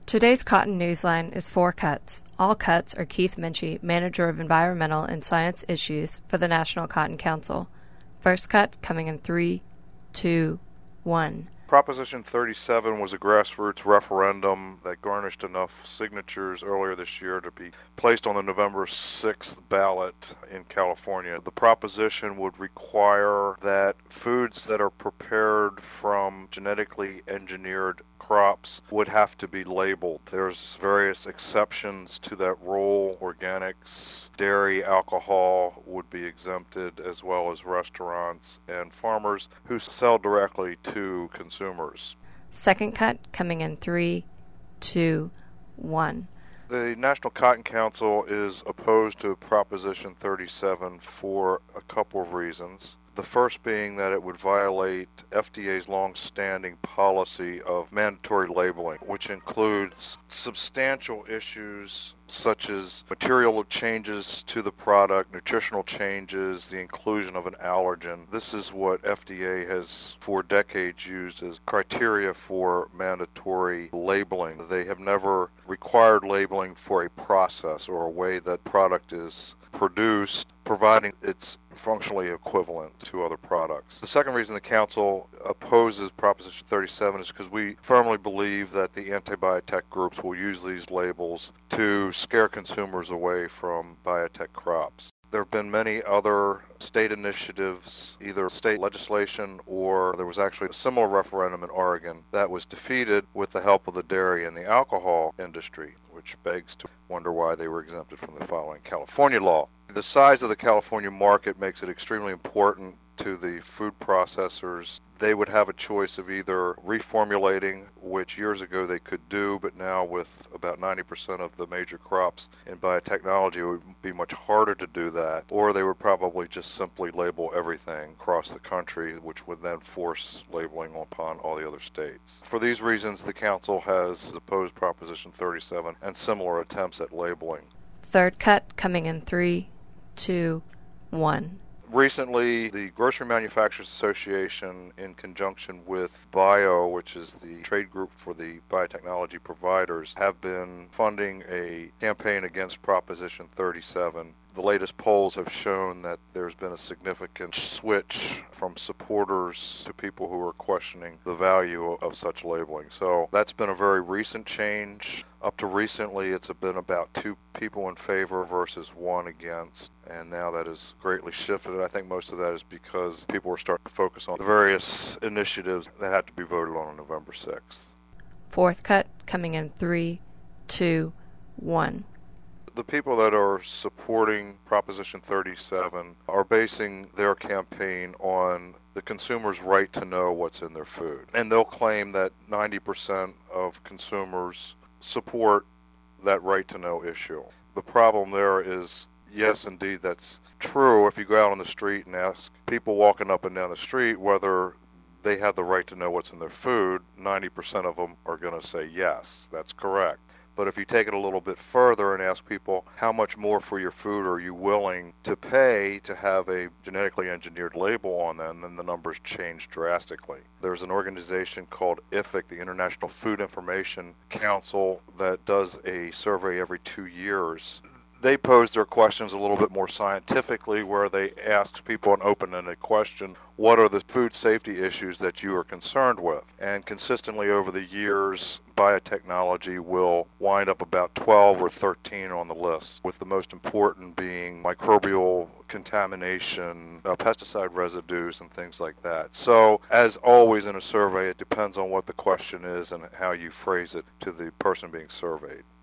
Today's Cotton Newsline is 4 cuts. All cuts are Keith Minchie, Manager of Environmental and Science Issues for the National Cotton Council. First cut coming in 3, 2, 1. Proposition 37 was a grassroots referendum that garnished enough signatures earlier this year to be placed on the November 6th ballot in California. The proposition would require that foods that are prepared from genetically engineered crops would have to be labeled. There's various exceptions to that rule. Organics, dairy, alcohol would be exempted, as well as restaurants and farmers who sell directly to consumers. Second cut coming in 3, 2, 1. The National Cotton Council is opposed to Proposition 37 for a couple of reasons. The first being that it would violate FDA's long-standing policy of mandatory labeling, which includes substantial issues such as material changes to the product, nutritional changes, the inclusion of an allergen. This is what FDA has for decades used as criteria for mandatory labeling. They have never required labeling for a process or a way that product is produced, providing it's functionally equivalent to other products. The second reason the Council opposes Proposition 37 is because we firmly believe that the anti-biotech groups will use these labels to scare consumers away from biotech crops. There have been many other state initiatives, either state legislation or there was actually a similar referendum in Oregon that was defeated with the help of the dairy and the alcohol industry, which begs to wonder why they were exempted from the following California law. The size of the California market makes it extremely important to the food processors. They would have a choice of either reformulating, which years ago they could do, but now with about 90% of the major crops in biotechnology, it would be much harder to do that, or they would probably just simply label everything across the country, which would then force labeling upon all the other states. For these reasons, the Council has opposed Proposition 37 and similar attempts at labeling. Third cut coming in 3, 2, 1. Recently, the Grocery Manufacturers Association, in conjunction with BIO, which is the trade group for the biotechnology providers, have been funding a campaign against Proposition 37. The latest polls have shown that there's been a significant switch from supporters to people who are questioning the value of such labeling. So that's been a very recent change. Up to recently, it's been about 2 people in favor versus 1 against, and now that has greatly shifted. I think most of that is because people are starting to focus on the various initiatives that had to be voted on November 6th. Fourth cut coming in 3, 2, 1. The people that are supporting Proposition 37 are basing their campaign on the consumer's right to know what's in their food. And they'll claim that 90% of consumers support that right to know issue. The problem there is, yes, indeed, that's true. If you go out on the street and ask people walking up and down the street whether they have the right to know what's in their food, 90% of them are going to say yes, that's correct. But if you take it a little bit further and ask people how much more for your food are you willing to pay to have a genetically engineered label on them, then the numbers change drastically. There's an organization called IFIC, the International Food Information Council, that does a survey every 2 years. They pose their questions a little bit more scientifically, where they ask people an open-ended question, what are the food safety issues that you are concerned with? And consistently over the years, biotechnology will wind up about 12 or 13 on the list, with the most important being microbial contamination, pesticide residues, and things like that. So, as always in a survey, it depends on what the question is and how you phrase it to the person being surveyed.